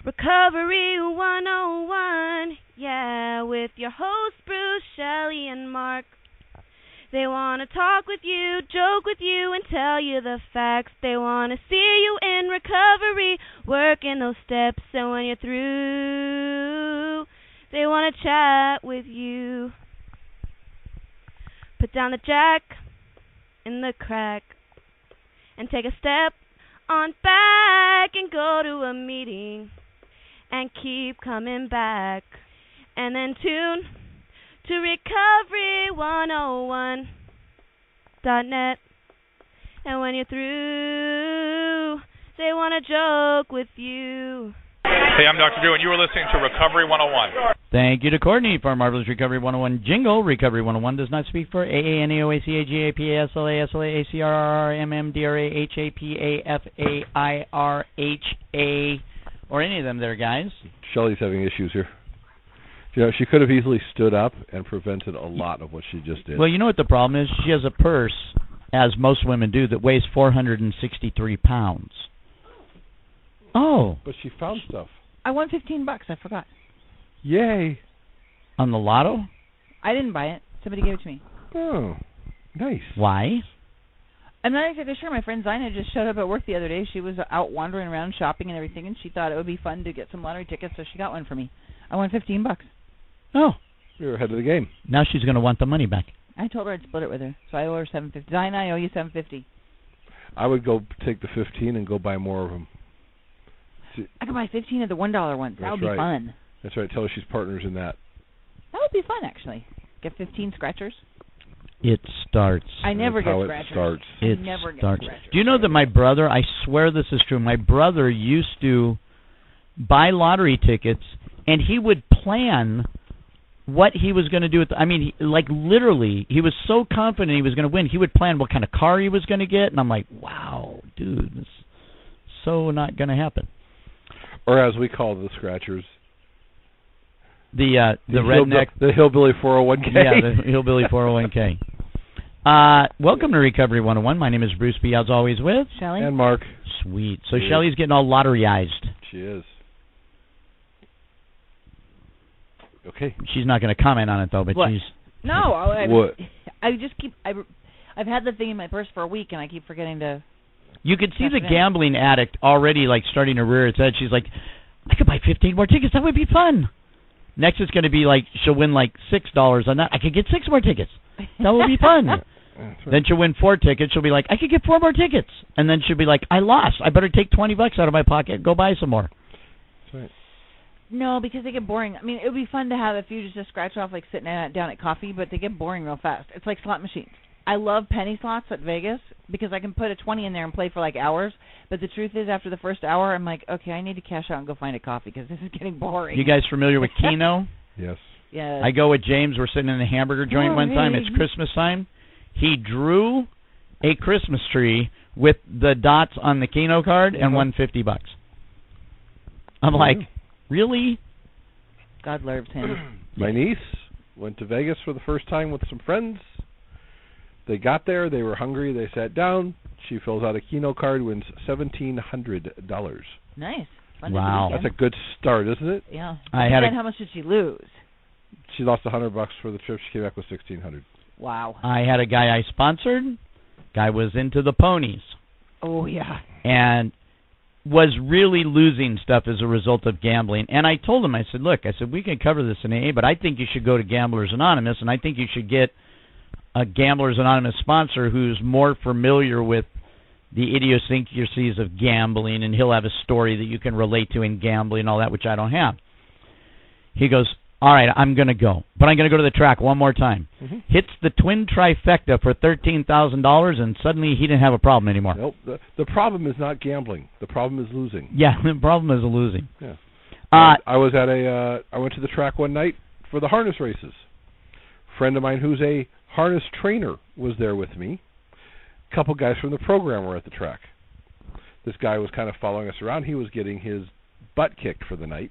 Recovery 101, yeah, with your hosts Bruce, Shelley, and Mark. They want to talk with you, joke with you, and tell you the facts. They want to see you in recovery, working those steps, and when you're through, they want to chat with you. Put down the jack in the crack and take a step on back and go to a meeting and keep coming back. And then tune to recovery101.net. And when you're through, they want to joke with you. Hey, I'm Dr. Drew, and you are listening to Recovery 101. Thank you to Courtney for our marvelous Recovery 101 jingle. Recovery 101 does not speak for AA, NAO, ACA, GAPA, SLA, SLA, ACRR, MMDRA, HAPA, FAIRHA, or any of them there, guys. Shelley's having issues here. You know, she could have easily stood up and prevented a lot of what she just did. Well, you know what the problem is? She has a purse, as most women do, that weighs 463 pounds. Oh. But she found stuff. I won $15. I forgot. Yay. On the lotto? I didn't buy it. Somebody gave it to me. Oh, nice. Why? I'm not exactly sure. My friend Zina just showed up at work the other day. She was out wandering around shopping and everything, and she thought it would be fun to get some lottery tickets, so she got one for me. I won $15. Oh. You're ahead of the game. Now she's going to want the money back. I told her I'd split it with her, so I owe her $750. Zina, I owe you $750. I would go take the 15 and go buy more of them. I could buy 15 of the $1 ones. That would be fun. That's right. Tell her she's partners in that. That would be fun, actually. Get 15 scratchers. It starts. I never That's get how scratchers. It starts. It never starts. Get scratchers. Do you know that my brother, I swear this is true, my brother used to buy lottery tickets, and he would plan what he was going to do with literally, he was so confident he was going to win. He would plan what kind of car he was going to get, and I'm like, wow, dude, this is so not going to happen. Or as we call the scratchers, the redneck, the hillbilly 401k. Yeah, the hillbilly 401k. Welcome to Recovery 101. My name is Bruce B. As always with Shelley and Mark. Sweet. So Shelley's getting all lotteryized. She is. Okay. She's not going to comment on it though, but what? she's. No, what? I just keep. I've had the thing in my purse for a week, and I keep forgetting to. You could see the gambling addict already, like, starting to rear its head. She's like, I could buy 15 more tickets. That would be fun. Next it's going to be like, she'll win like $6 on that. I could get 6 more tickets. That would be fun. Right. Then she'll win 4 tickets. She'll be like, I could get 4 more tickets. And then she'll be like, I lost. I better take $20 out of my pocket and go buy some more. That's right. No, because they get boring. I mean, it would be fun to have a few just to scratch off, like sitting down at coffee, but they get boring real fast. It's like slot machines. I love penny slots at Vegas because I can put a 20 in there and play for like hours. But the truth is, after the first hour, I'm like, okay, I need to cash out and go find a coffee because this is getting boring. You guys familiar with Keno? Yes. Yeah. I go with James. We're sitting in a hamburger joint one time. It's Christmas time. He drew a Christmas tree with the dots on the Keno card and won $50. I'm like, really? God loves him. My niece went to Vegas for the first time with some friends. They got there. They were hungry. They sat down. She fills out a Keno card, wins $1,700. Nice. Fun. Wow. That's a good start, isn't it? Yeah. How much did she lose? She lost $100 for the trip. She came back with $1,600. Wow. I had a guy I sponsored. Guy was into the ponies. Oh, yeah. And was really losing stuff as a result of gambling. And I told him, I said, look, we can cover this in AA, but I think you should go to Gamblers Anonymous, and I think you should get a Gamblers Anonymous sponsor who's more familiar with the idiosyncrasies of gambling, and he'll have a story that you can relate to in gambling and all that, which I don't have. He goes, all right, I'm going to go, but I'm going to go to the track one more time. Mm-hmm. Hits the twin trifecta for $13,000, and suddenly he didn't have a problem anymore. Nope. The problem is not gambling. The problem is losing. Yeah, the problem is losing. Yeah. I was at I went to the track one night for the harness races. A friend of mine who's a harness trainer was there with me. A couple guys from the program were at the track. This guy was kind of following us around. He was getting his butt kicked for the night.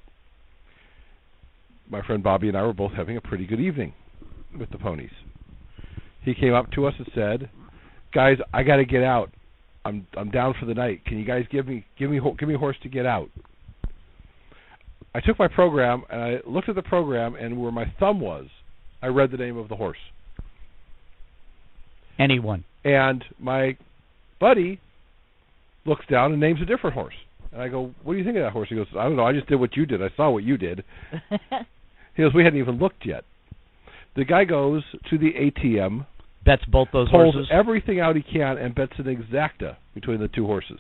My friend Bobby and I were both having a pretty good evening with the ponies. He came up to us and said, "Guys, I got to get out. I'm down for the night. Can you guys give me a horse to get out?" I took my program and I looked at the program, and where my thumb was, I read the name of the horse. Anyone. And my buddy looks down and names a different horse. And I go, what do you think of that horse? He goes, I don't know, I just did what you did. I saw what you did. He goes, we hadn't even looked yet. The guy goes to the ATM, bets both those pulls horses. everything out he can, and bets an exacta between the two horses.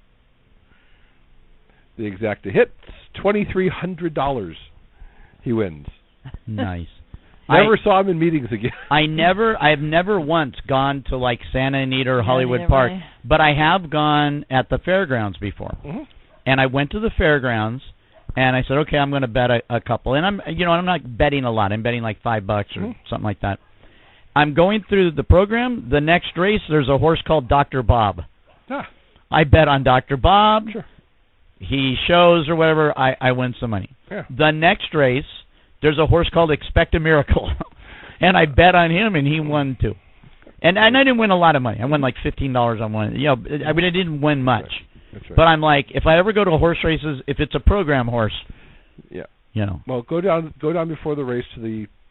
The exacta hits, $2,300. He wins. Nice. Never saw him in meetings again. I have never once gone to like Santa Anita or Hollywood neither Park, have I. but I have gone at the fairgrounds before. Mm-hmm. And I went to the fairgrounds, and I said, okay, I'm going to bet a couple. And I'm not betting a lot. I'm betting like $5 or something like that. I'm going through the program. The next race, there's a horse called Dr. Bob. Ah, I bet on Dr. Bob. sure. He shows or whatever. I win some money. Yeah. The next race, there's a horse called Expect a Miracle, and I bet on him, and he won too. And I didn't win a lot of money. I won like $15 on one. I mean, I didn't win much. That's right. But I'm like, if I ever go to horse races, if it's a program horse, Yeah. Well, go down before the race to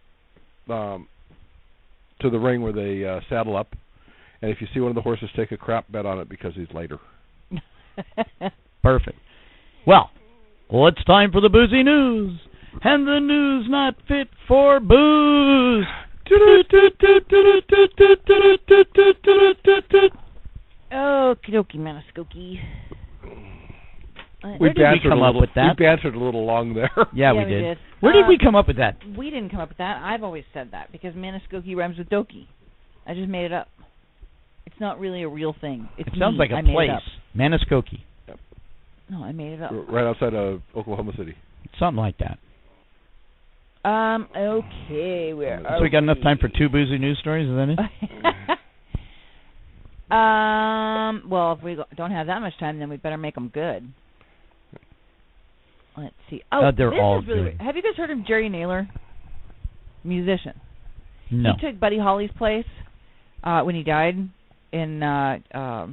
the ring where they saddle up, and if you see one of the horses take a crap, bet on it because he's later. Perfect. Well, it's time for the boozy news, and the news not fit for booze. Okie dokie, Maniskoki. Where did we come up with that? We bantered a little long there. Yeah, we did. Where did we come up with that? We didn't come up with that. I've always said that because Maniskoki rhymes with Doki. I just made it up. It's not really a real thing. It sounds like a place. Maniskoki. Yep. No, I made it up. Right outside of Oklahoma City. Something like that. Okay, where are So we got enough time for 2 boozy news stories, is that it? Well, if we don't have that much time, then we better make them good. Let's see. They're this all is really good. weird. Have you guys heard of Jerry Naylor? Musician. No. He took Buddy Holly's place when he died in that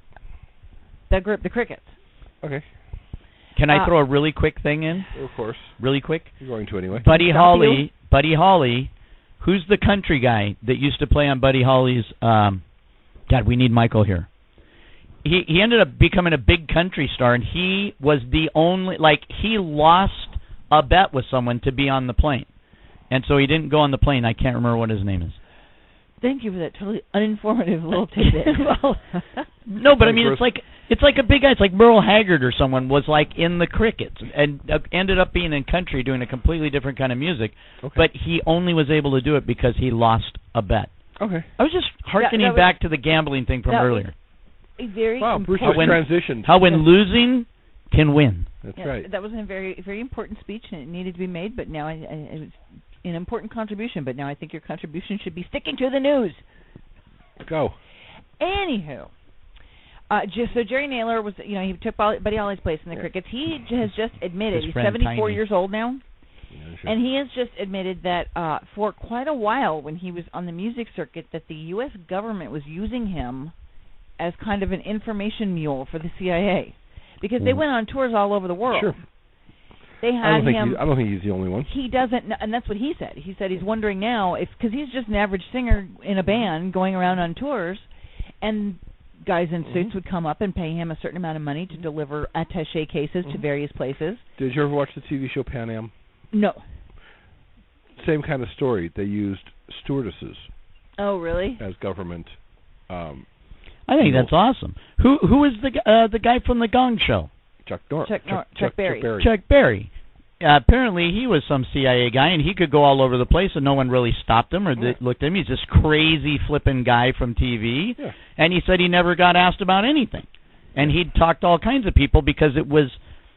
group, the Crickets. Okay. Can I throw a really quick thing in? Of course. Really quick? You're going to anyway. Buddy Holly, who's the country guy that used to play on Buddy Holly's, God, we need Michael here. He ended up becoming a big country star, and he was the only, he lost a bet with someone to be on the plane. And so he didn't go on the plane. I can't remember what his name is. Thank you for that totally uninformative little tidbit. No, but I mean, it's like a big guy. It's like Merle Haggard or someone was like in the Crickets and ended up being in country doing a completely different kind of music. Okay. But he only was able to do it because he lost a bet. Okay. I was just hearkening back to the gambling thing from earlier. Very wow, Bruce important. transitioned. How when losing can win. That's right. That was a very, very important speech, and it needed to be made. But now it was an important contribution. But now I think your contribution should be sticking to the news. Go. Anywho, so Jerry Naylor was, he took Buddy Holly's place in the Crickets. He has just admitted he's 74 years old now. Yeah, sure. And he has just admitted that for quite a while when he was on the music circuit that the U.S. government was using him as kind of an information mule for the CIA. Because they went on tours all over the world. Sure. They had him. I don't think he's the only one. He doesn't, and that's what he said. He said he's wondering now because he's just an average singer in a band going around on tours, and guys in suits would come up and pay him a certain amount of money to deliver attaché cases to various places. Did you ever watch the TV show Pan Am? No. Same kind of story. They used stewardesses Oh, really? as government. I think that's awesome. Who is the guy from the Gong Show? Chuck Berry. Chuck Berry. Chuck Berry. Apparently, he was some CIA guy, and he could go all over the place, and no one really stopped him or looked at him. He's this crazy flipping guy from TV, and he said he never got asked about anything. And he'd talk to all kinds of people because it was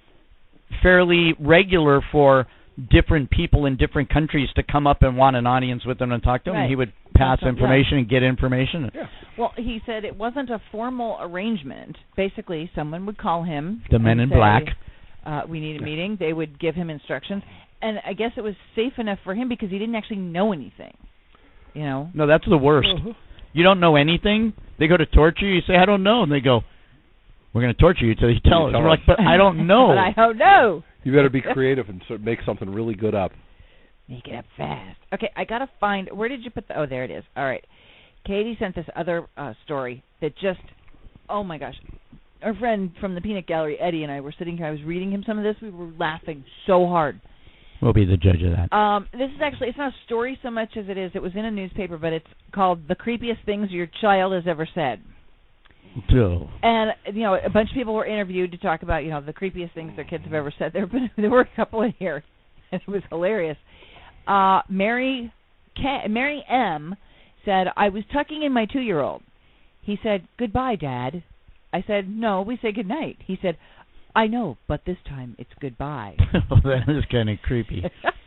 fairly regular for different people in different countries to come up and want an audience with them and talk to him. And he would pass information and get information. Yeah. Well, he said it wasn't a formal arrangement. Basically, someone would call him. The Men in Black. We need a meeting. They would give him instructions. And I guess it was safe enough for him because he didn't actually know anything. No, that's the worst. You don't know anything. They go to torture you. You say, I don't know. And they go, we're going to torture you until you tell us. We're like, but I don't know. But I don't know. You better be creative and make something really good up. Make it up fast. Okay, I got to find... Where did you put the... Oh, there it is. All right. Katie sent this other story that just... Oh, my gosh. Our friend from the Peanut Gallery, Eddie, and I were sitting here. I was reading him some of this. We were laughing so hard. We'll be the judge of that. This is actually... It's not a story so much as it is. It was in a newspaper, but it's called The Creepiest Things Your Child Has Ever Said. Oh. And, you know, a bunch of people were interviewed to talk about, you know, the creepiest things their kids have ever said. There were a couple in here, and it was hilarious. Mary M. said, I was tucking in my 2-year-old. He said, goodbye, Dad. I said, no, we say goodnight. He said, I know, but this time it's goodbye. Well, that is kind of creepy.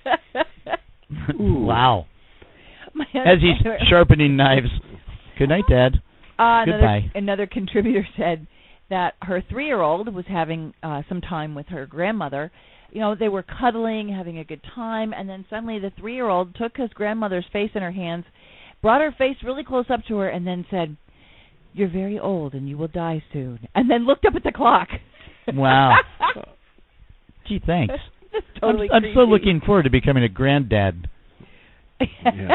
Wow. As he's sharpening knives. Good night, Dad. Goodbye. Another contributor said that her 3-year-old was having some time with her grandmother. You know, they were cuddling, having a good time, and then suddenly the 3-year-old took his grandmother's face in her hands, brought her face really close up to her, and then said, you're very old and you will die soon, and then looked up at the clock. Wow. Gee, thanks. That's totally I'm so looking forward to becoming a granddad. Yeah.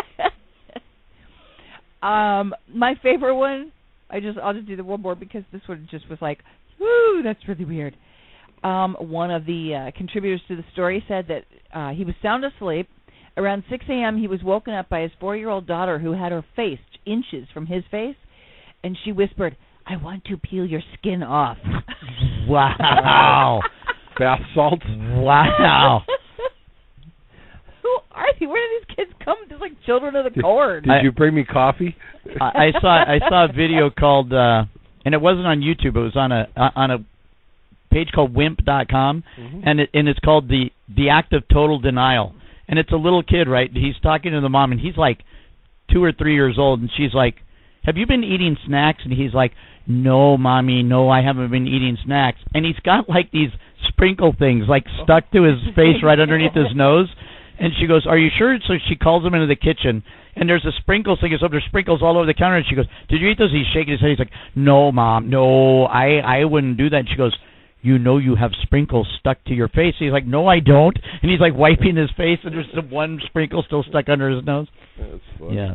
My favorite one, I'll just do the one more because this one just was like, woo, that's really weird. One of the contributors to the story said that he was sound asleep. Around 6 a.m., he was woken up by his 4-year-old daughter who had her face inches from his face, and she whispered, I want to peel your skin off. Wow. Bath salts. Wow. Who are they? Where did these kids come? They're like children of the corn. Did you bring me coffee? I saw a video called, and it wasn't on YouTube. It was on a page called wimp.com, and it's called the Act of Total Denial. And it's a little kid, right? He's talking to the mom, and he's like 2 or 3 years old, and she's like, have you been eating snacks? And he's like, no, Mommy, no, I haven't been eating snacks. And he's got like these sprinkle things like stuck to his face right underneath his nose. And she goes, are you sure? So she calls him into the kitchen, and there's a sprinkle thing. So there's sprinkles all over the counter, and she goes, did you eat those? He's shaking his head. He's like, no, Mom, no, I wouldn't do that. And she goes, you know you have sprinkles stuck to your face. He's like, no, I don't. And he's like wiping his face, and there's the one sprinkle still stuck under his nose. That's funny. Yes.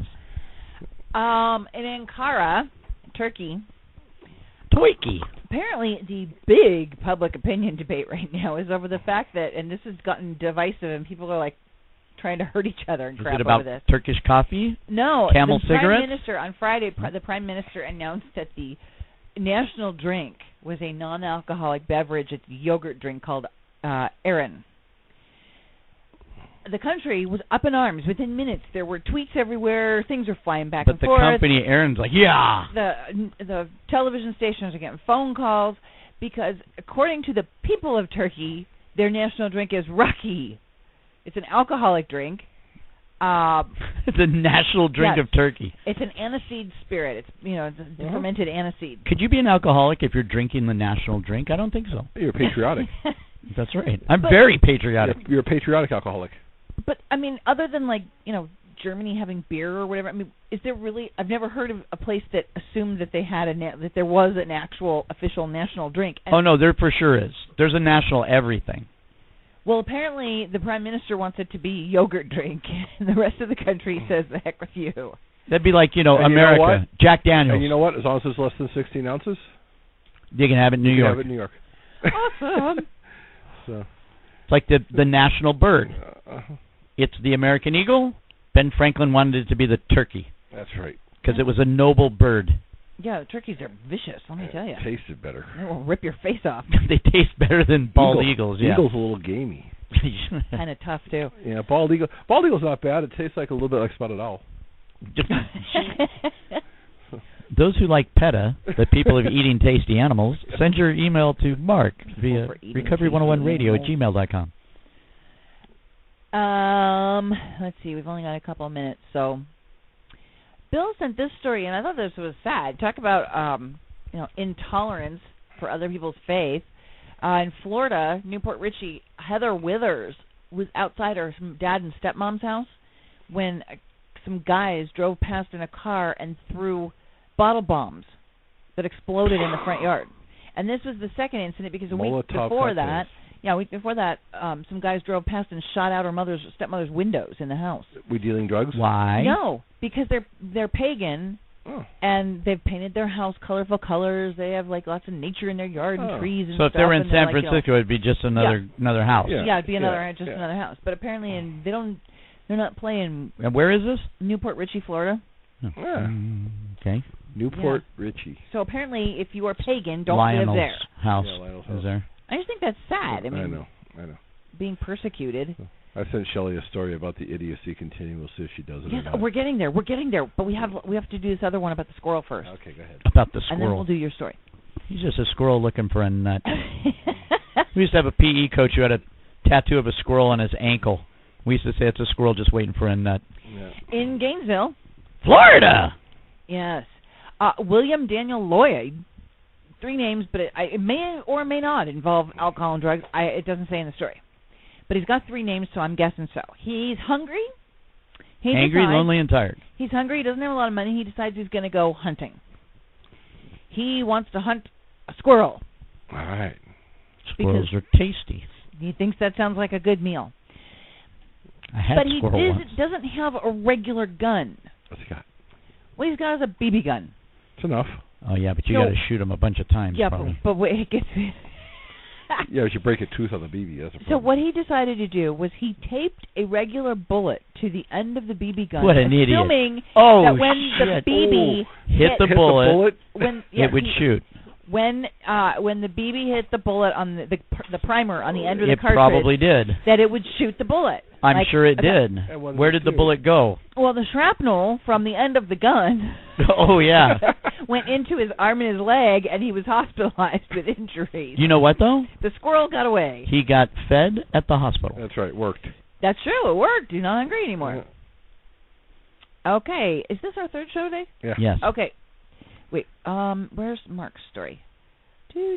In Ankara, Turkey, apparently the big public opinion debate right now is over the fact that, and this has gotten divisive, and people are like trying to hurt each other and crap over this. Is it about Turkish coffee? No. Camel the cigarettes? Prime Minister, on Friday, the Prime Minister announced that the national drink was a non-alcoholic beverage. It's a yogurt drink called Ayran. The country was up in arms within minutes. There were tweets everywhere. Things were flying back and forth. But the company, Ayran's like, yeah. The television stations are getting phone calls because, according to the people of Turkey, their national drink is Raki. It's an alcoholic drink. The national drink of Turkey. It's an aniseed spirit. It's it's a fermented aniseed. Could you be an alcoholic if you're drinking the national drink? I don't think so. You're patriotic. That's right. I'm very patriotic. You're a patriotic alcoholic. But I mean, other than Germany having beer or whatever, I mean, is there really? I've never heard of a place that assumed that they had that there was an actual official national drink. And no, there for sure is. There's a national everything. Well, apparently the Prime Minister wants it to be yogurt drink, and the rest of the country says, the heck with you. That'd be like, America, you know Jack Daniels. And you know what? As long as it's less than 16 ounces, you can have it in New York. You can have it in New York. Awesome. So. It's like the national bird. It's the American eagle. Ben Franklin wanted it to be the turkey. That's right. Because it was a noble bird. Yeah, turkeys are vicious, let me tell you. It tasted better. They will rip your face off. They taste better than bald eagles, yeah. Eagle's a little gamey. Kind of tough, too. Yeah, bald eagle's not bad. It tastes like a little bit like spotted owl. Those who like PETA, the people of eating tasty animals, send your email to Mark via recovery101radio@gmail.com. Let's see. We've only got a couple of minutes, so Bill sent this story, and I thought this was sad. Talk about intolerance for other people's faith. In Florida, Newport Richie, Heather Withers was outside her dad and stepmom's house when some guys drove past in a car and threw bottle bombs that exploded in the front yard. And this was the second incident because a week before that, Yeah, a week before that, some guys drove past and shot out her stepmother's windows in the house. We dealing drugs? Why? No, because they're pagan. Oh. And they've painted their house colorful colors. They have like lots of nature in their yard and trees and so stuff. if they were in and San like, Francisco, it'd be just another house. Yeah, it'd be another house. But apparently, they're not playing. And where is this? Newport Richey, Florida. Oh. Yeah. Okay. Newport Richey. So apparently, if you are pagan, don't Lionel's live there. House Lionel's is there. I just think that's sad. I mean, I know. Being persecuted. I sent Shelley a story about the idiocy continuum. We'll see if she does it. Yes, or not. we're getting there. But we have to do this other one about the squirrel first. Okay, go ahead. About the And then squirrel. we'll do your story. He's just a squirrel looking for a nut. We used to have a PE coach who had a tattoo of a squirrel on his ankle. We used to say it's a squirrel just waiting for a nut. Yeah. In Gainesville, Florida. yes, William Daniel Lloyd. 3 names, but it may or may not involve alcohol and drugs. It doesn't say in the story. But he's got 3 names, so I'm guessing so. He's hungry. Angry, lonely, and tired. He's hungry. He doesn't have a lot of money. He decides he's going to go hunting. He wants to hunt a squirrel. All right. Squirrels are tasty. He thinks that sounds like a good meal. I had But he squirrel once. doesn't have a regular gun. What's he got? What he's got is a BB gun. It's enough. Oh, yeah, but you No. got to shoot him a bunch of times. Yeah, probably. but wait, it gets... Yeah, if you break a tooth on the BB, that's a So problem. what he decided to do was he taped a regular bullet to the end of the BB gun. What an idiot. Assuming Oh, that when the shit. BB Hit the bullet, when it would shoot. When the BB hit the bullet on the primer on the end of the It cartridge, probably did. that it would shoot the bullet. I'm Like, sure it okay. did. And what did Where it did the do? bullet go? Well, the shrapnel from the end of the gun Oh, yeah. went into his arm and his leg, and he was hospitalized with injuries. You know what, though? The squirrel got away. He got fed at the hospital. That's right. Worked. That's true. It worked. You're not hungry anymore. Okay. Is this our 3rd show today? Yeah. Yes. Okay. Wait. Where's Mark's story? Wait,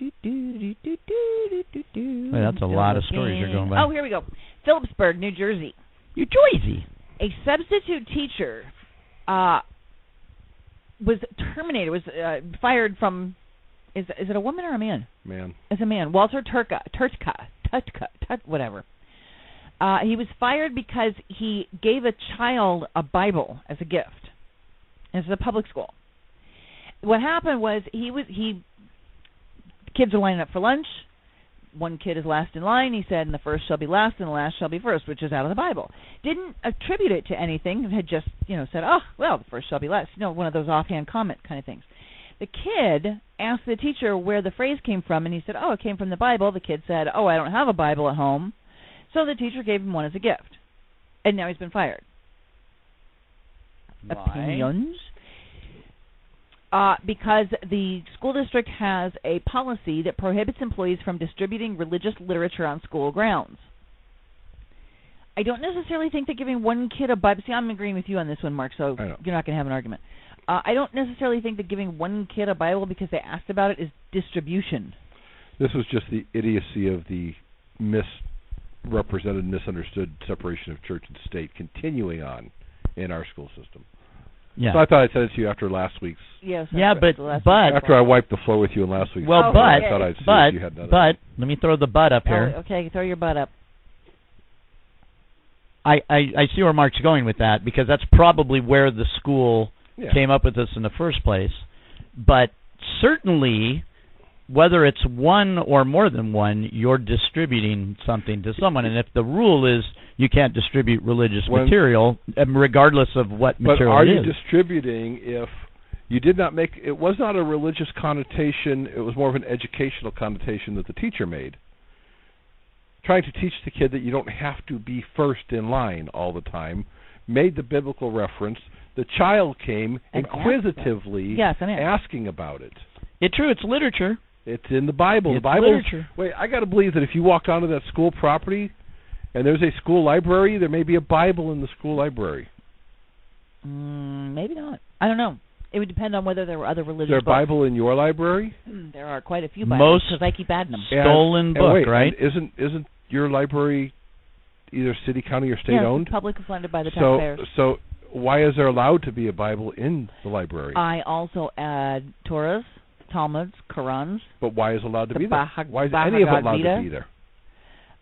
that's a lot of stories you're going by. Oh, here we go. Phillipsburg, New Jersey. New Jersey. A substitute teacher was terminated, fired from, is it a woman or a man? Man. It's a man. Walter Turtka, whatever. He was fired because he gave a child a Bible as a gift. This is a public school. What happened was kids are lining up for lunch. One kid is last in line. He said, and the first shall be last, and the last shall be first, which is out of the Bible. Didn't attribute it to anything. Had just, said, oh, well, the first shall be last. One of those offhand comment kind of things. The kid asked the teacher where the phrase came from, and he said, oh, it came from the Bible. The kid said, oh, I don't have a Bible at home. So the teacher gave him one as a gift. And now he's been fired. Why? Opinions? Because the school district has a policy that prohibits employees from distributing religious literature on school grounds. I don't necessarily think that giving one kid a Bible... See, I'm agreeing with you on this one, Mark, so you're not going to have an argument. I don't necessarily think that giving one kid a Bible because they asked about it is distribution. This was just the idiocy of the misrepresented, misunderstood separation of church and state continuing on in our school system. Yeah. So I thought I'd send it to you after last week's. Yes. Yeah, but After I wiped the floor with you in last week's. Well, I thought I'd see if you had another. But let me throw the butt up here. Okay, throw your butt up. I see where Mark's going with that because that's probably where the school came up with this in the first place. But certainly, whether it's one or more than one, you're distributing something to someone. And if the rule is you can't distribute religious material, regardless of what material but are it you is. distributing if you did not make... It was not a religious connotation. It was more of an educational connotation that the teacher made. Trying to teach the kid that you don't have to be first in line all the time, made the biblical reference. The child came inquisitively asking about it. It's true. It's literature. It's in the Bible. It's the Bible. literature. Wait, I got to believe that if you walked onto that school property and there's a school library, there may be a Bible in the school library. Maybe not. I don't know. It would depend on whether there were other religious Is there a books. Bible in your library? There are quite a few Bibles because I keep adding them. Stolen book, wait, right? Isn't your library either city, county, or state owned? It's public funded by the taxpayers. So why is there allowed to be a Bible in the library? I also add Torahs, Talmuds, Qurans. But why is it allowed to be there? Why is Bhagavad any of it allowed Gita? to be there?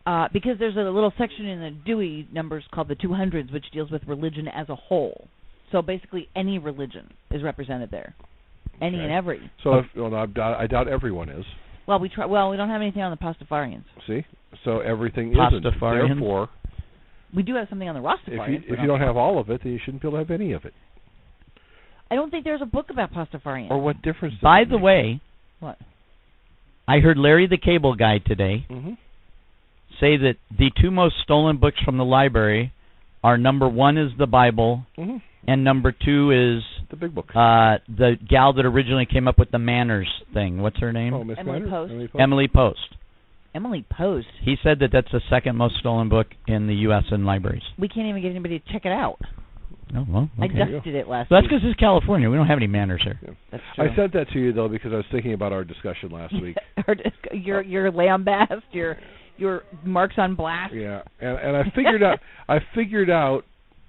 because there's a little section in the Dewey numbers called the 200s, which deals with religion as a whole. So basically, any religion is represented there, any and every. So, I doubt everyone is. Well, we try. Well, we don't have anything on the Pastafarians. See, so everything isn't. Therefore, we do have something on the Rastafarians. If you don't have all of it, then you shouldn't be able to have any of it. I don't think there's a book about Pastafarians. Or what difference? By the way, what? I heard Larry the Cable Guy today say that the two most stolen books from the library are number 1 is the Bible, and number 2 is the big book. The gal that originally came up with the manners thing. What's her name? Oh, Miss Emily Manners? Post. Emily Post. Emily Post. He said that that's the second most stolen book in the U.S. in libraries. We can't even get anybody to check it out. Oh, well, okay. I dusted it last So that's week. because it's California. We don't have any manners here. Yeah. That's true. I sent that to you, though, because I was thinking about our discussion last week. Your lambast, your marks on blast. Yeah, and I figured out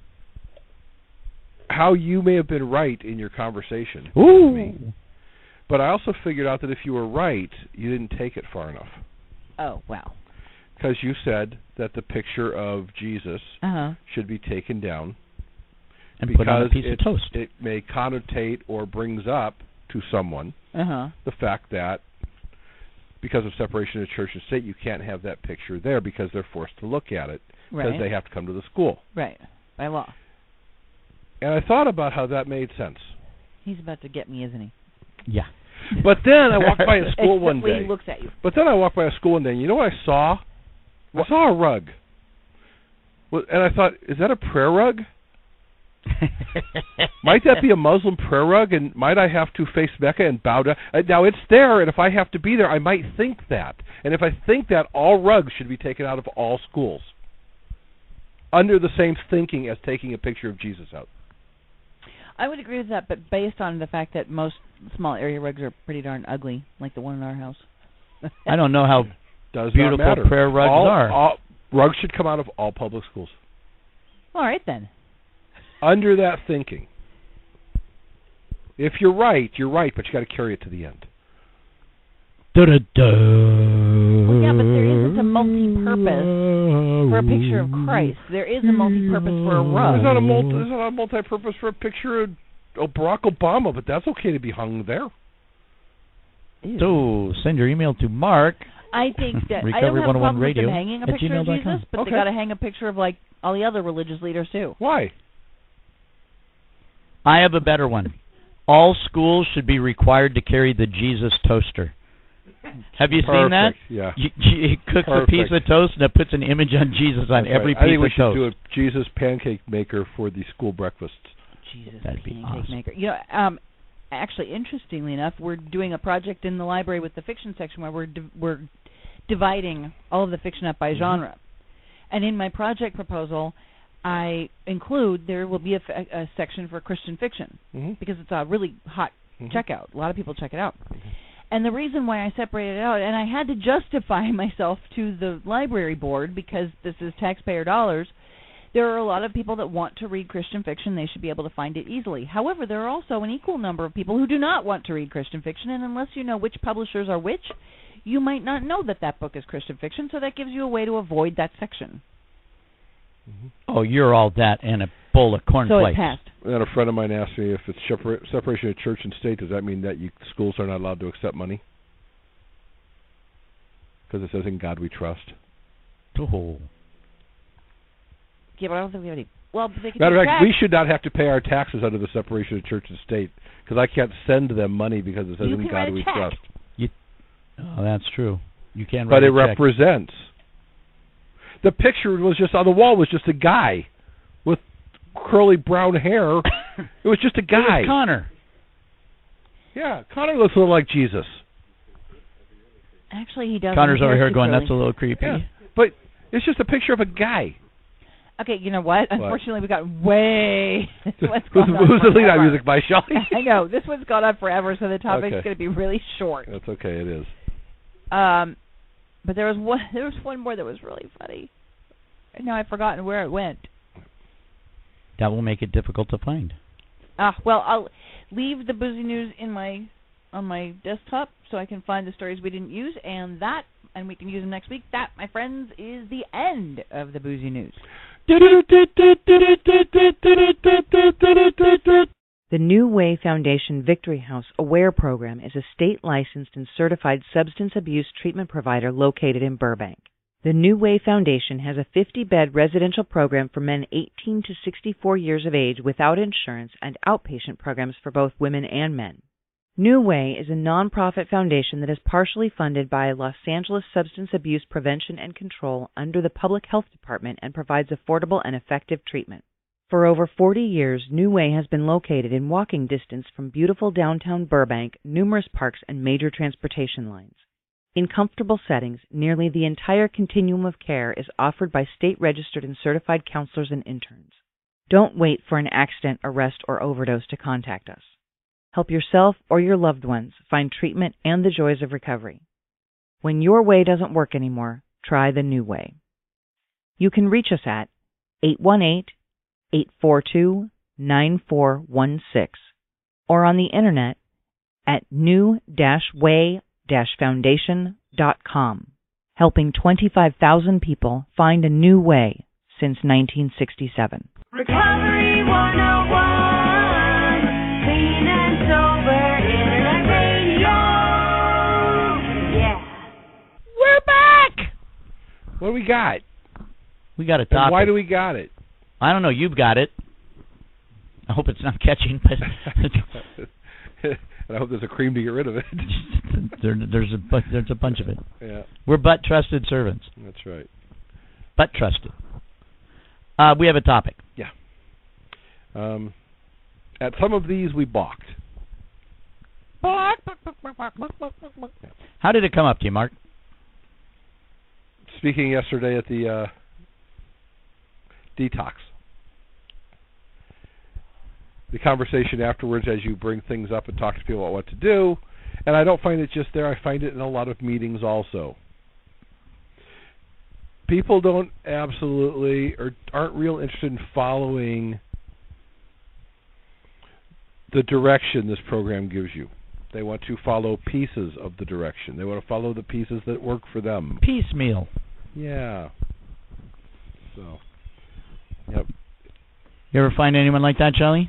how you may have been right in your conversation with me. But I also figured out that if you were right, you didn't take it far enough. Oh, wow. Because you said that the picture of Jesus should be taken down. And put on a piece of toast. It may connotate or brings up to someone the fact that because of separation of church and state, you can't have that picture there because they're forced to look at it because they have to come to the school. Right, by law. And I thought about how that made sense. He's about to get me, isn't he? Yeah. But then I walked by a school one day. He looks at you. But then I walked by a school one day, and you know what I saw? I saw a rug. And I thought, is that a prayer rug? Might that be a Muslim prayer rug, and might I have to face Mecca and bow down? Now, it's there, and if I have to be there, I might think that. And if I think that, all rugs should be taken out of all schools. Under the same thinking as taking a picture of Jesus out. I would agree with that, but based on the fact that most small area rugs are pretty darn ugly, like the one in our house. I don't know how beautiful prayer rugs are. All rugs should come out of all public schools. All right, then. Under that thinking. If you're right, but you got to carry it to the end. Da-da-da. Well, yeah, but there isn't a multi-purpose for a picture of Christ. There is a multi-purpose for a rug. There's not a multi-purpose for a picture of Barack Obama, but that's okay to be hung there. Ew. So send your email to Mark. I think that I don't have a problem with them hanging a picture of Jesus, but okay. they got to hang a picture of like all the other religious leaders too. Why? I have a better one. All schools should be required to carry the Jesus toaster. Have you seen that? Yeah. You cook a piece of toast and it puts an image on Jesus on every piece of toast. I think we should do a Jesus pancake maker for the school breakfasts. Jesus That'd be pancake awesome. maker. You know, actually, interestingly enough, we're doing a project in the library with the fiction section where we're dividing all of the fiction up by genre. And in my project proposal, I include there will be a section for Christian fiction because it's a really hot checkout. A lot of people check it out. And the reason why I separated it out, and I had to justify myself to the library board because this is taxpayer dollars, there are a lot of people that want to read Christian fiction. They should be able to find it easily. However, there are also an equal number of people who do not want to read Christian fiction, and unless you know which publishers are which, you might not know that that book is Christian fiction, so that gives you a way to avoid that section. Oh, you're all that and a bowl of cornflakes. So it passed. And then a friend of mine asked me if it's separation of church and state, does that mean that schools are not allowed to accept money? Because it says, in God we trust. Oh. Yeah, but I don't think we have any. Well, they can Matter of fact, tax. we should not have to pay our taxes under the separation of church and state because I can't send them money because it says, You in can God write a we check. trust. Oh, that's true. You can't write But it a check. represents. The picture was just on the wall was just a guy with curly brown hair. It was just a guy. It was Connor. Yeah, Connor looks a little like Jesus. Actually, he doesn't. Connor's over here too going, curly. that's a little creepy. Yeah, but it's just a picture of a guy. Okay, you know what? Unfortunately, we got way. Who's the lead on music by Shelley? I know this one's gone on forever, so the topic's Okay. going to be really short. That's okay. It is. But there was one more that was really funny. And now I've forgotten where it went. That will make it difficult to find. Well, I'll leave the Boozy News on my desktop so I can find the stories we didn't use, and that and we can use them next week. That, my friends, is the end of the Boozy News. The New Way Foundation Victory House Aware Program is a state-licensed and certified substance abuse treatment provider located in Burbank. The New Way Foundation has a 50-bed residential program for men 18 to 64 years of age without insurance and outpatient programs for both women and men. New Way is a nonprofit foundation that is partially funded by Los Angeles Substance Abuse Prevention and Control under the Public Health Department and provides affordable and effective treatment. For over 40 years, New Way has been located in walking distance from beautiful downtown Burbank, numerous parks, and major transportation lines. In comfortable settings, nearly the entire continuum of care is offered by state-registered and certified counselors and interns. Don't wait for an accident, arrest, or overdose to contact us. Help yourself or your loved ones find treatment and the joys of recovery. When your way doesn't work anymore, try the New Way. You can reach us at 818-842-9416 or on the internet at new-way-foundation.com, helping 25,000 people find a new way since 1967. Recovery 101, clean and sober internet radio. Yeah. We're back! What do we got? We got a And topic. why do we got it? I don't know. You've got it. I hope it's not catching, but And I hope there's a cream to get rid of it. there's a bunch of it. Yeah, We're butt-trusted servants. that's right. Butt-trusted. We have a topic. Yeah. At some of these, we balked. How did it come up to you, Mark? Speaking yesterday at the detox. The conversation afterwards as you bring things up and talk to people about what to do. And I don't find it just there. I find it in a lot of meetings also. People don't absolutely or aren't real interested in following the direction this program gives you. They want to follow pieces of the direction. They want to follow the pieces that work for them. Piecemeal. Yeah. So, yep. You ever find anyone like that, Shelley?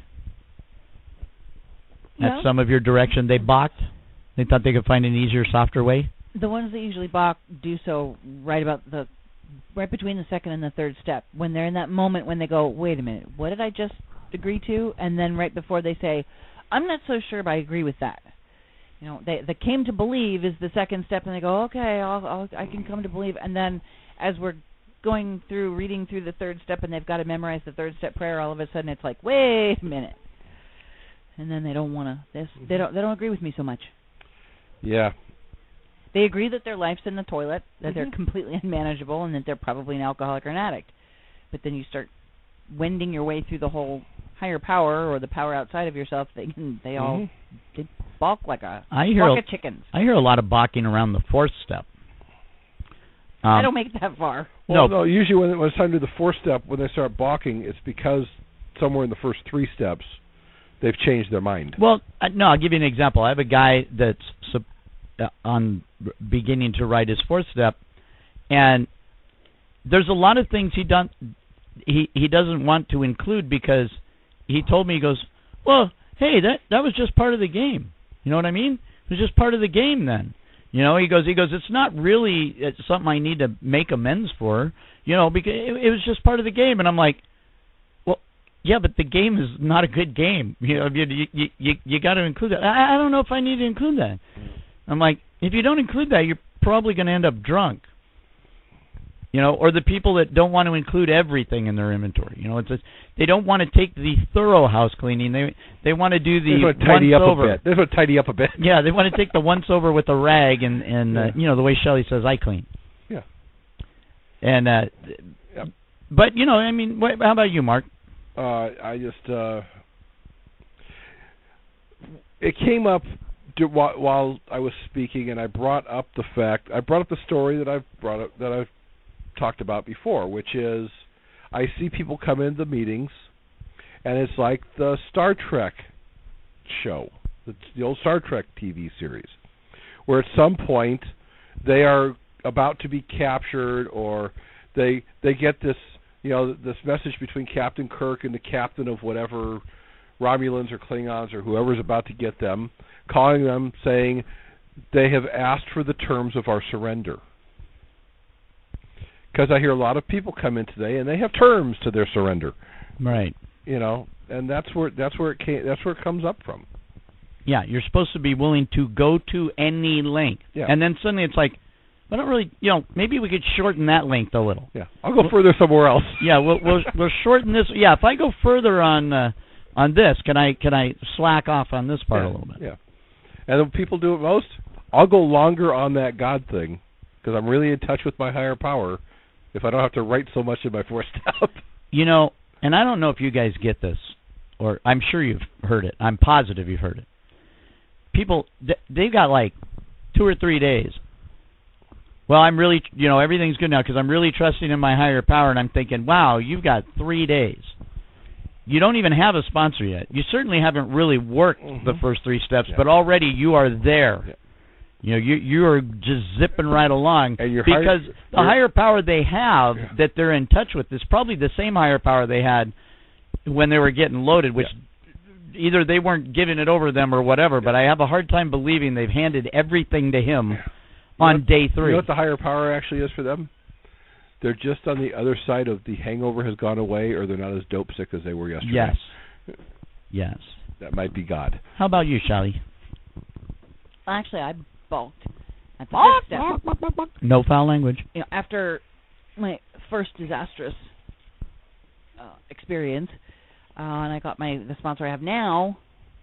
No. At some of your direction, they balked? They thought they could find an easier, softer way? The ones that usually balk do so right between the second and the third step, when they're in that moment when they go, wait a minute, what did I just agree to? And then right before they say, I'm not so sure if I agree with that. You know, they came to believe is the second step, and they go, okay, I can come to believe. And then as we're reading through the third step, and they've got to memorize the third step prayer, all of a sudden it's like, wait a minute. And then they don't want to. They don't agree with me so much. Yeah. They agree that their life's in the toilet, that they're completely unmanageable, and that they're probably an alcoholic or an addict. But then you start wending your way through the whole higher power or the power outside of yourself. They balk like a flock of chickens. I hear a lot of balking around the fourth step. I don't make it that far. Well, no. Usually when it's time to do the fourth step, when they start balking, it's because somewhere in the first three steps they've changed their mind. Well, no, I'll give you an example. I have a guy that's on beginning to write his fourth step, and there's a lot of things he doesn't want to include because he told me, he goes, well, hey, that was just part of the game. You know what I mean? It was just part of the game then. You know, he goes, it's not really something I need to make amends for, you know, because it was just part of the game. And I'm like, well, yeah, but the game is not a good game. You know, you got to include that. I don't know if I need to include that. I'm like, if you don't include that, you're probably going to end up drunk. You know, or the people that don't want to include everything in their inventory. You know, they don't want to take the thorough house cleaning. They want to do the once over. They want to tidy up a bit. Yeah, they want to take the once over with a rag and you know, the way Shelley says, I clean. Yeah. And yep. But you know, I mean, how about you, Mark? I just it came up while I was speaking, and I brought up the story that I've talked about before, which is I see people come into the meetings, and it's like the Star Trek show, the old Star Trek TV series, where at some point they are about to be captured, or they get this this message between Captain Kirk and the captain of whatever Romulans or Klingons or whoever's about to get them, calling them saying they have asked for the terms of our surrender. Because I hear a lot of people come in today and they have terms to their surrender. Right. And that's where it comes up from. Yeah, you're supposed to be willing to go to any length. Yeah. And then suddenly it's like, I don't really, maybe we could shorten that length a little. Yeah. I'll go further somewhere else. Yeah, we'll shorten this. Yeah, if I go further on this, can I slack off on this part a little bit? Yeah. And when people do it most, I'll go longer on that God thing because I'm really in touch with my higher power if I don't have to write so much in my fourth step. And I don't know if you guys get this, or I'm sure you've heard it. I'm positive you've heard it. People, they've got like 2 or 3 days. Well, I'm really, everything's good now because I'm really trusting in my higher power, and I'm thinking, wow, you've got 3 days. You don't even have a sponsor yet. You certainly haven't really worked the first 3 steps, but already you are there. Yeah. You are just zipping right along because the higher power they have that they're in touch with is probably the same higher power they had when they were getting loaded, which either they weren't giving it over them or whatever, but I have a hard time believing they've handed everything to him on day 3. You know what the higher power actually is for them? They're just on the other side of the hangover has gone away, or they're not as dope sick as they were yesterday. Yes. That might be God. How about you, Shelly? Actually, I balked at the first step. No foul language. After my first disastrous experience, and I got the sponsor I have now,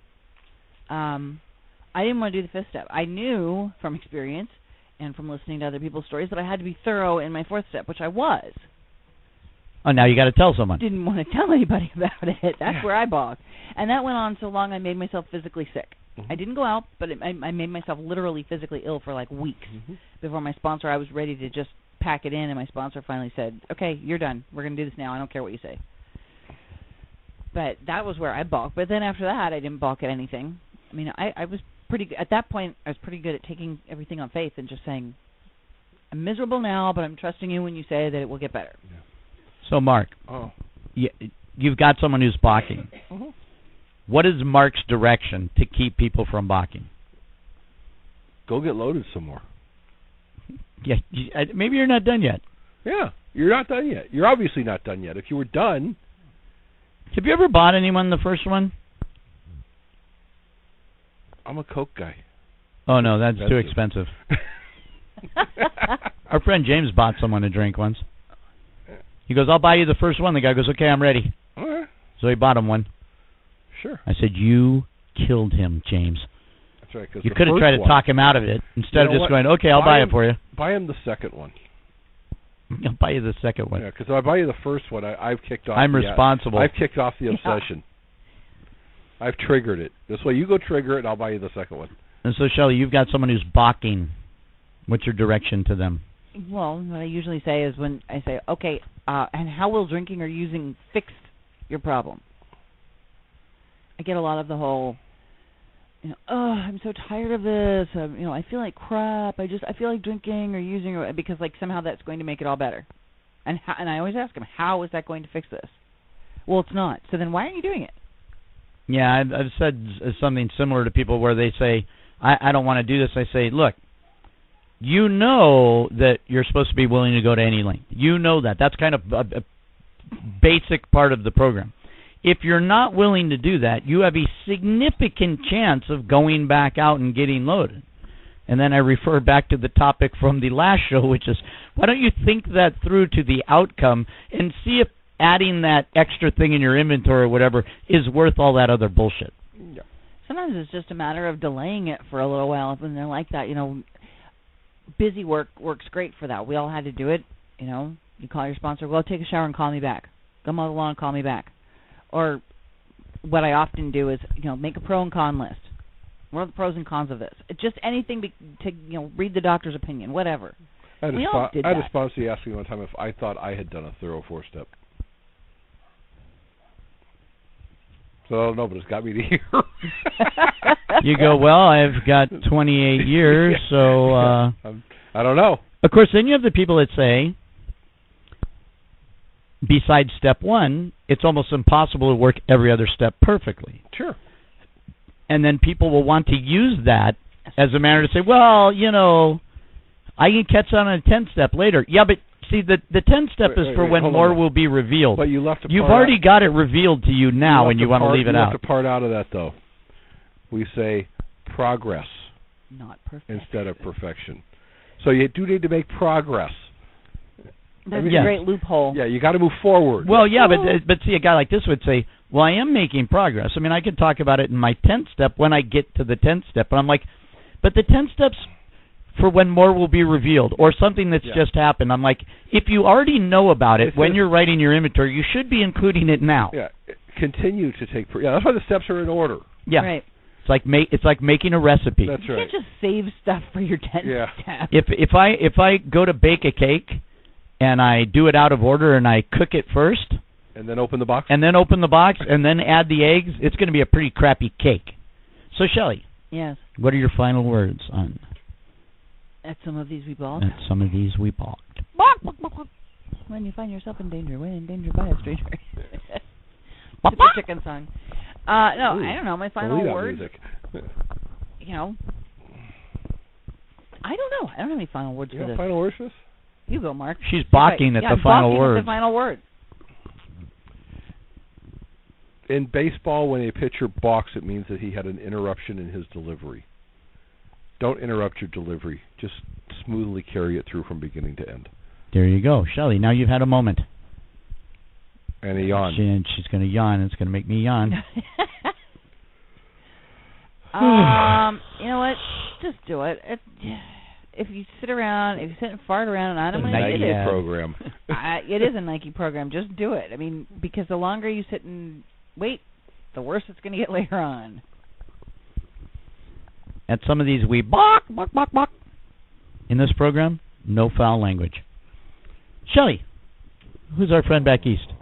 I didn't want to do the 5th step. I knew from experience and from listening to other people's stories that I had to be thorough in my 4th step, which I was. Oh, now you got to tell someone. Didn't want to tell anybody about it. That's where I balked. And that went on so long I made myself physically sick. I didn't go out, but I made myself literally physically ill for like weeks before my sponsor. I was ready to just pack it in, and my sponsor finally said, okay, you're done. We're going to do this now. I don't care what you say. But that was where I balked. But then after that, I didn't balk at anything. I mean, I was pretty good. At that point, I was pretty good at taking everything on faith and just saying, I'm miserable now, but I'm trusting you when you say that it will get better. Yeah. So, Mark, you've got someone who's balking. What is Mark's direction to keep people from balking? Go get loaded some more. Yeah, maybe you're not done yet. Yeah, you're not done yet. You're obviously not done yet. If you were done... Have you ever bought anyone the first one? I'm a Coke guy. Oh, no, that's too expensive. Our friend James bought someone a drink once. He goes, I'll buy you the first one. The guy goes, okay, I'm ready. All right. So he bought him one. Sure. I said, you killed him, James. That's right. You could have tried to talk him out of it instead of just going, okay, I'll buy it for you. Buy him the second one. I'll buy you the second one. Yeah, because if I buy you the first one, I've kicked off. I'm responsible. I've kicked off the obsession. I've triggered it. This way, you go trigger it, and I'll buy you the second one. And so, Shelley, you've got someone who's balking. What's your direction to them? Well, what I usually say is when I say, okay, and how will drinking or using fix your problem? I get a lot of the whole, I'm so tired of this. I feel like crap. I feel like drinking or using because like somehow that's going to make it all better. And I always ask them, how is that going to fix this? Well, it's not. So then why aren't you doing it? Yeah, I've said something similar to people where they say, I don't want to do this. I say, look, you know that you're supposed to be willing to go to any length. You know that. That's kind of a basic part of the program. If you're not willing to do that, you have a significant chance of going back out and getting loaded. And then I refer back to the topic from the last show, which is, why don't you think that through to the outcome and see if adding that extra thing in your inventory or whatever is worth all that other bullshit. Yeah. Sometimes it's just a matter of delaying it for a little while when they're like that. Busy work works great for that. We all had to do it. You call your sponsor, go take a shower and call me back. Go mow the lawn and call me back. Or what I often do is, make a pro and con list. What are the pros and cons of this? Just anything to read the doctor's opinion, whatever. I had a sponsor ask me one time if I thought I had done a thorough 4-step. So I don't know, but it's got me to here. You go, well, I've got 28 years, so... I don't know. Of course, then you have the people that say, besides step one, it's almost impossible to work every other step perfectly. Sure. And then people will want to use that as a manner to say, well, you know, I can catch on a 10-step later. Yeah, but see, the 10-step is for when more will be revealed. But you left You've already got it revealed to you now, and you want to leave it out. You left a part out of that, though. We say progress. Not perfect. Instead of perfection. So you do need to make progress. That's a great loophole. Yeah, you got to move forward. Well, yeah, but see, a guy like this would say, well, I am making progress. I mean, I could talk about it in my 10th step when I get to the 10th step. But I'm like, but the 10 steps for when more will be revealed or something that's just happened. I'm like, if you already know about it when you're writing your inventory, you should be including it now. Yeah, continue to take. That's why the steps are in order. Yeah, right. It's like making a recipe. That's right. You can't just save stuff for your 10th step. If I go to bake a cake and I do it out of order and I cook it first, and then open the box, and then add the eggs, it's going to be a pretty crappy cake. So, Shelley. Yes. What are your final words on? At some of these we balked. At some of these we balked. When you find yourself in danger, when in danger by a stranger. It's a chicken song. No, I don't know. My final word. You know, I don't know. I don't have any final words for this. Final words for this? You go, Mark. She's balking at the final word. The final word. In baseball, when a pitcher balks, it means that he had an interruption in his delivery. Don't interrupt your delivery. Just smoothly carry it through from beginning to end. There you go. Shelley, now you've had a moment. And a yawn. She's going to yawn. It's going to make me yawn. You know what? Just do it. If you sit and fart around, I don't know. It's a Nike program. It is a Nike program. Just do it. I mean, because the longer you sit and wait, the worse it's going to get later on. At some of these, we balk. In this program, no foul language. Shelley, who's our friend back east?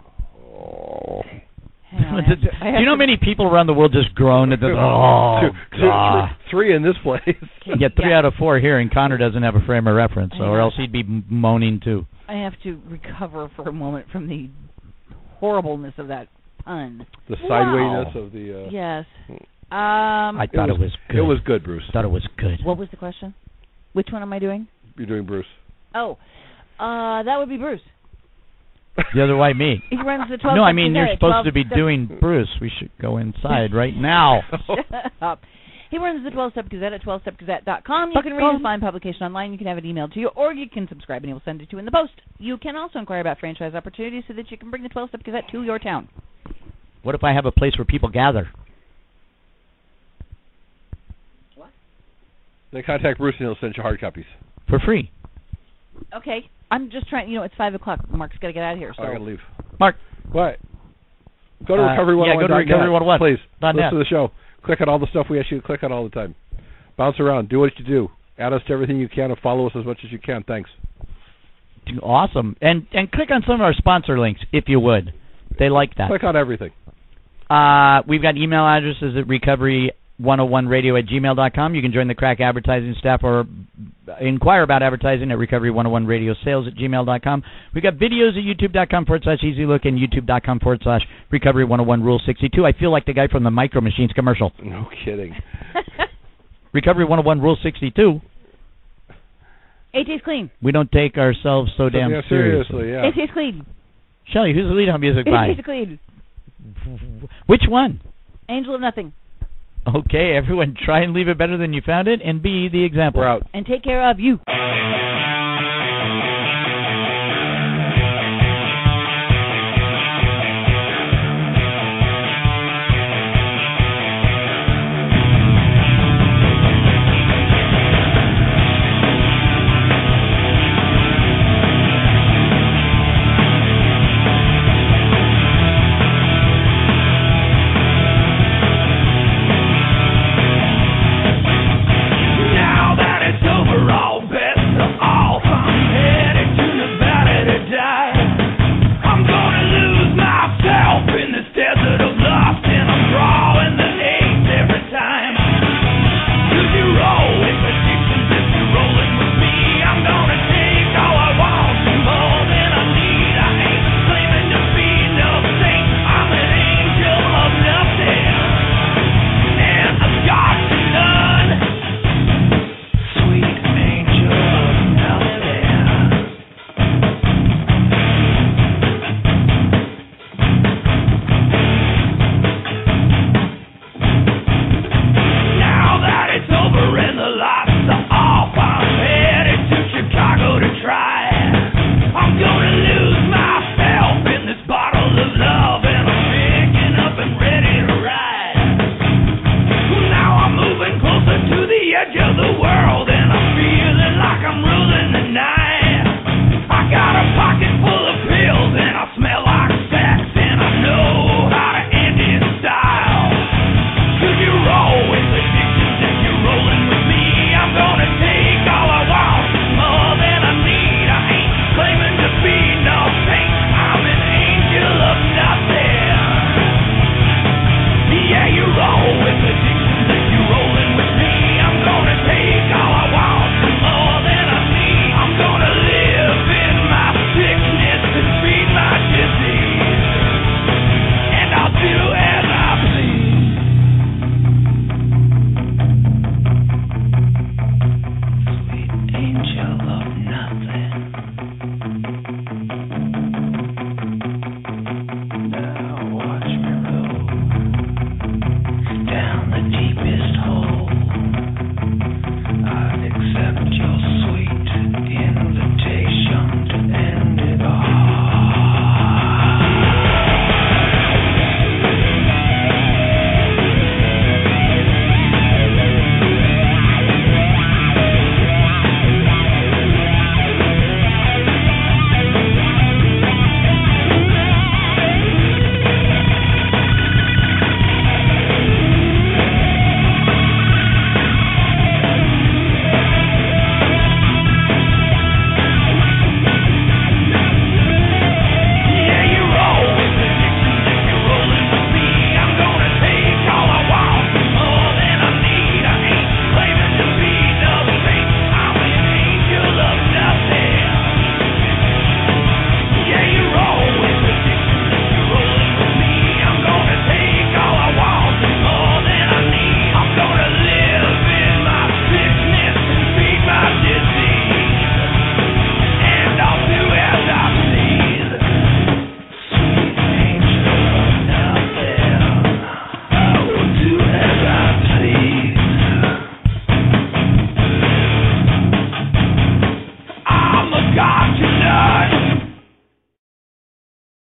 Do you know how many people around the world just groan at this? God. Three in this place. Yeah, 3 out of 4 here, and Connor doesn't have a frame of reference, or else he'd be moaning too. I have to recover for a moment from the horribleness of that pun. The sidewayness of the... Yes. I thought it was good. It was good, Bruce. I thought it was good. What was the question? Which one am I doing? You're doing Bruce. Oh, that would be Bruce. The other way, me. He runs the 12 No, I mean, you're supposed to be doing Bruce. We should go inside right now. Shut up. He runs the 12-Step Gazette at 12stepgazette.com. You can read his fine publication online. You can have it emailed to you, or you can subscribe and he will send it to you in the post. You can also inquire about franchise opportunities so that you can bring the 12-Step Gazette to your town. What if I have a place where people gather? What? Then contact Bruce and he'll send you hard copies. For free. Okay. I'm just trying, it's 5 o'clock. Mark's got to get out of here. So. I got to leave. Mark. What? Go to Recovery101. Go to Recovery101. Please. Listen to the show. Click on all the stuff we ask you to click on all the time. Bounce around. Do what you do. Add us to everything you can and follow us as much as you can. Thanks. Awesome. And click on some of our sponsor links, if you would. They like that. Click on everything. We've got email addresses at recovery101radio@gmail.com. You can join the Crack advertising staff or inquire about advertising at recovery101radiosales@gmail.com. We've got videos at youtube.com/easylook and youtube.com/recovery101rule62. I feel like the guy from the Micro Machines commercial. No kidding. Recovery 101 Rule 62. It tastes clean. We don't take ourselves so damn seriously. Yeah. It tastes clean. Shelley, who's the lead on music by? It tastes clean. Which one? Angel of Nothing. Okay, everyone, try and leave it better than you found it, and be the example. We're out. And take care of you.